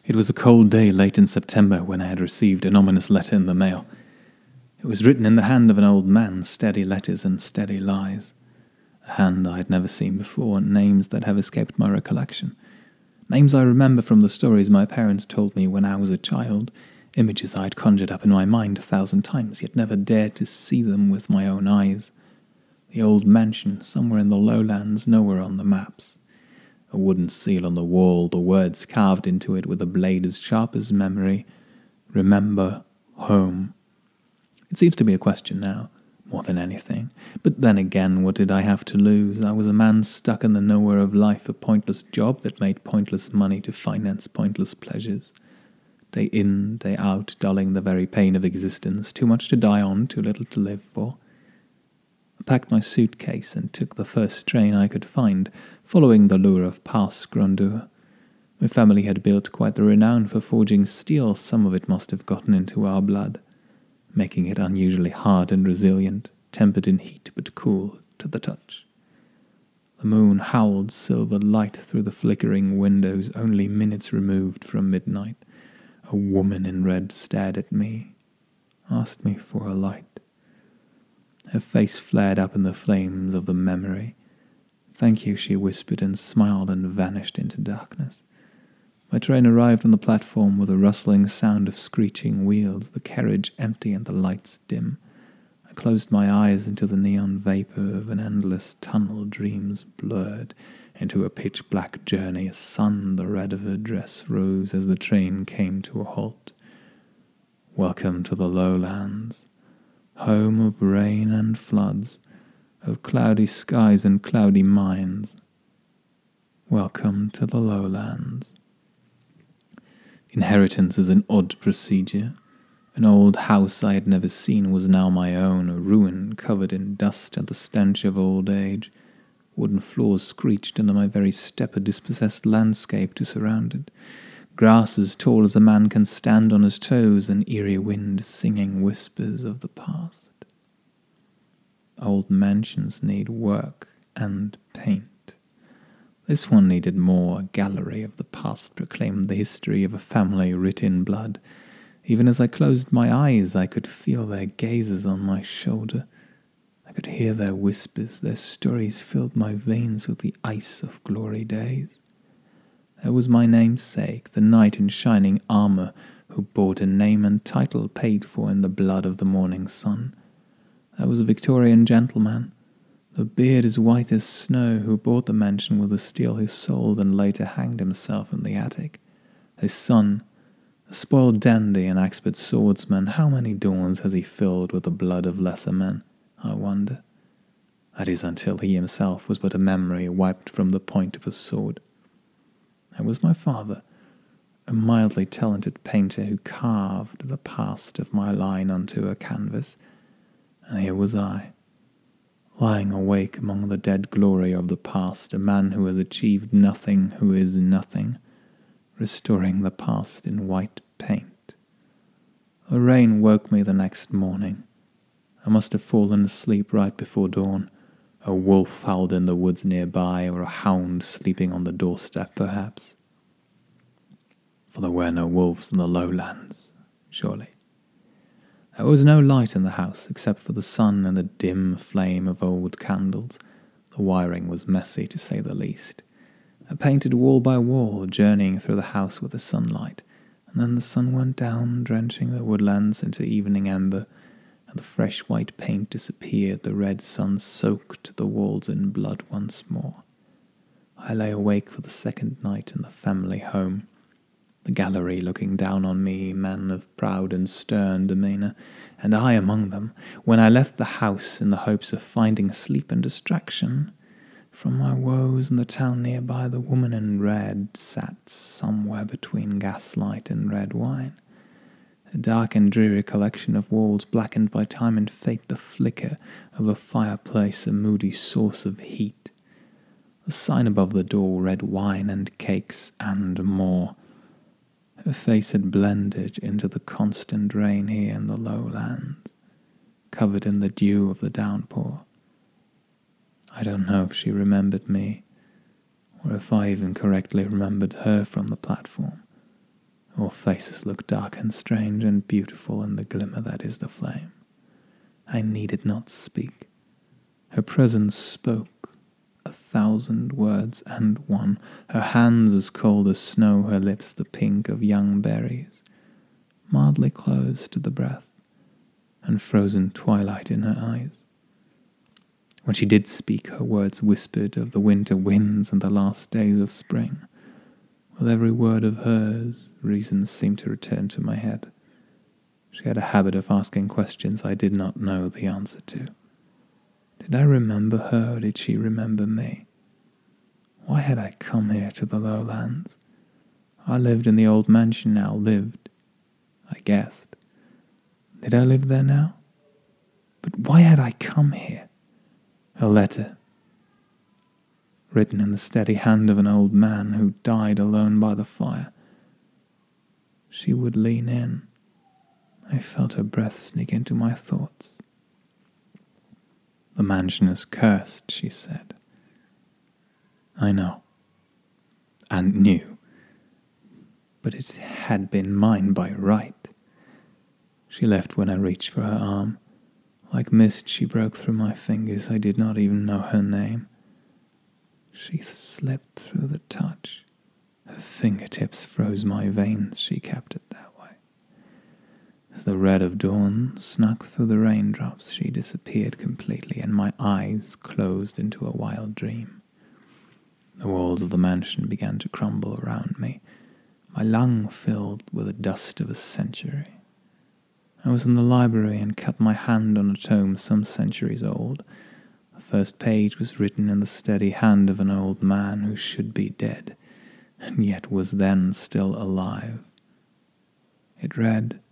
It was a cold day late in September when I had received an ominous letter in the mail. It was written in the hand of an old man, steady letters and steady lies. A hand I had never seen before, and names that have escaped my recollection. Names I remember from the stories my parents told me when I was a child, images I had conjured up in my mind 1,000 times, yet never dared to see them with my own eyes. The old mansion, somewhere in the lowlands, nowhere on the maps. A wooden seal on the wall, the words carved into it with a blade as sharp as memory. Remember, home. It seems to be a question now, more than anything. But then again, what did I have to lose? I was a man stuck in the nowhere of life, a pointless job that made pointless money to finance pointless pleasures. Day in, day out, dulling the very pain of existence, too much to die on, too little to live for. I packed my suitcase and took the first train I could find, following the lure of Pass Grandeur. My family had built quite the renown for forging steel. Some of it must have gotten into our blood, making it unusually hard and resilient, tempered in heat but cool to the touch. The moon howled silver light through the flickering windows, only minutes removed from midnight. A woman in red stared at me, asked me for a light. Her face flared up in the flames of the memory. "Thank you," she whispered and smiled and vanished into darkness. My train arrived on the platform with a rustling sound of screeching wheels, the carriage empty and the lights dim. I closed my eyes into the neon vapor of an endless tunnel, dreams blurred into a pitch-black journey. A sun, the red of her dress, rose as the train came to a halt. Welcome to the lowlands, home of rain and floods, of cloudy skies and cloudy minds. Welcome to the lowlands. Inheritance is an odd procedure. An old house I had never seen was now my own, a ruin covered in dust and the stench of old age. Wooden floors screeched under my very step, a dispossessed landscape to surround it. Grass as tall as a man can stand on his toes, an eerie wind singing whispers of the past. Old mansions need work and paint. This one needed more. A gallery of the past proclaimed the history of a family writ in blood. Even as I closed my eyes, I could feel their gazes on my shoulder. I could hear their whispers. Their stories filled my veins with the ice of glory days. There was my namesake, the knight in shining armor, who bore a name and title paid for in the blood of the morning sun. There was a Victorian gentleman, the beard as white as snow, who bought the mansion with the steel he sold and later hanged himself in the attic. His son, a spoiled dandy and expert swordsman, how many dawns has he filled with the blood of lesser men, I wonder? That is, until he himself was but a memory wiped from the point of a sword. There was my father, a mildly talented painter who carved the past of my line onto a canvas, and here was I, lying awake among the dead glory of the past, a man who has achieved nothing, who is nothing, restoring the past in white paint. The rain woke me the next morning. I must have fallen asleep right before dawn. A wolf howled in the woods nearby, or a hound sleeping on the doorstep, perhaps. For there were no wolves in the lowlands, surely. There was no light in the house except for the sun and the dim flame of old candles. The wiring was messy, to say the least. I painted wall by wall, journeying through the house with the sunlight, and then the sun went down, drenching the woodlands into evening ember, and the fresh white paint disappeared. The red sun soaked the walls in blood once more. I lay awake for the second night in the family home. The gallery looking down on me, men of proud and stern demeanor, and I among them. When I left the house in the hopes of finding sleep and distraction from my woes in the town nearby, the woman in red sat somewhere between gaslight and red wine. A dark and dreary collection of walls blackened by time and fate, the flicker of a fireplace, a moody source of heat. The sign above the door read wine and cakes and more. Her face had blended into the constant rain here in the lowlands, covered in the dew of the downpour. I don't know if she remembered me, or if I even correctly remembered her from the platform. All faces look dark and strange and beautiful in the glimmer that is the flame. I needed not speak. Her presence spoke 1,000 words and one. Her hands as cold as snow, her lips the pink of young berries, mildly close to the breath, and frozen twilight in her eyes. When she did speak, her words whispered of the winter winds and the last days of spring. With every word of hers, reason seemed to return to my head. She had a habit of asking questions I did not know the answer to. Did I remember her, or did she remember me? Why had I come here to the lowlands? I lived in the old mansion now, lived. I guessed. Did I live there now? But why had I come here? A letter, written in the steady hand of an old man who died alone by the fire. She would lean in. I felt her breath sneak into my thoughts. The mansion is cursed, she said. I know, and knew, but it had been mine by right. She left when I reached for her arm. Like mist she broke through my fingers. I did not even know her name. She slipped through the touch. Her fingertips froze my veins. She kept it that way. As the red of dawn snuck through the raindrops, she disappeared completely, and my eyes closed into a wild dream. The walls of the mansion began to crumble around me, my lung filled with the dust of a century. I was in the library and cut my hand on a tome some centuries old. The first page was written in the steady hand of an old man who should be dead, and yet was then still alive. It read,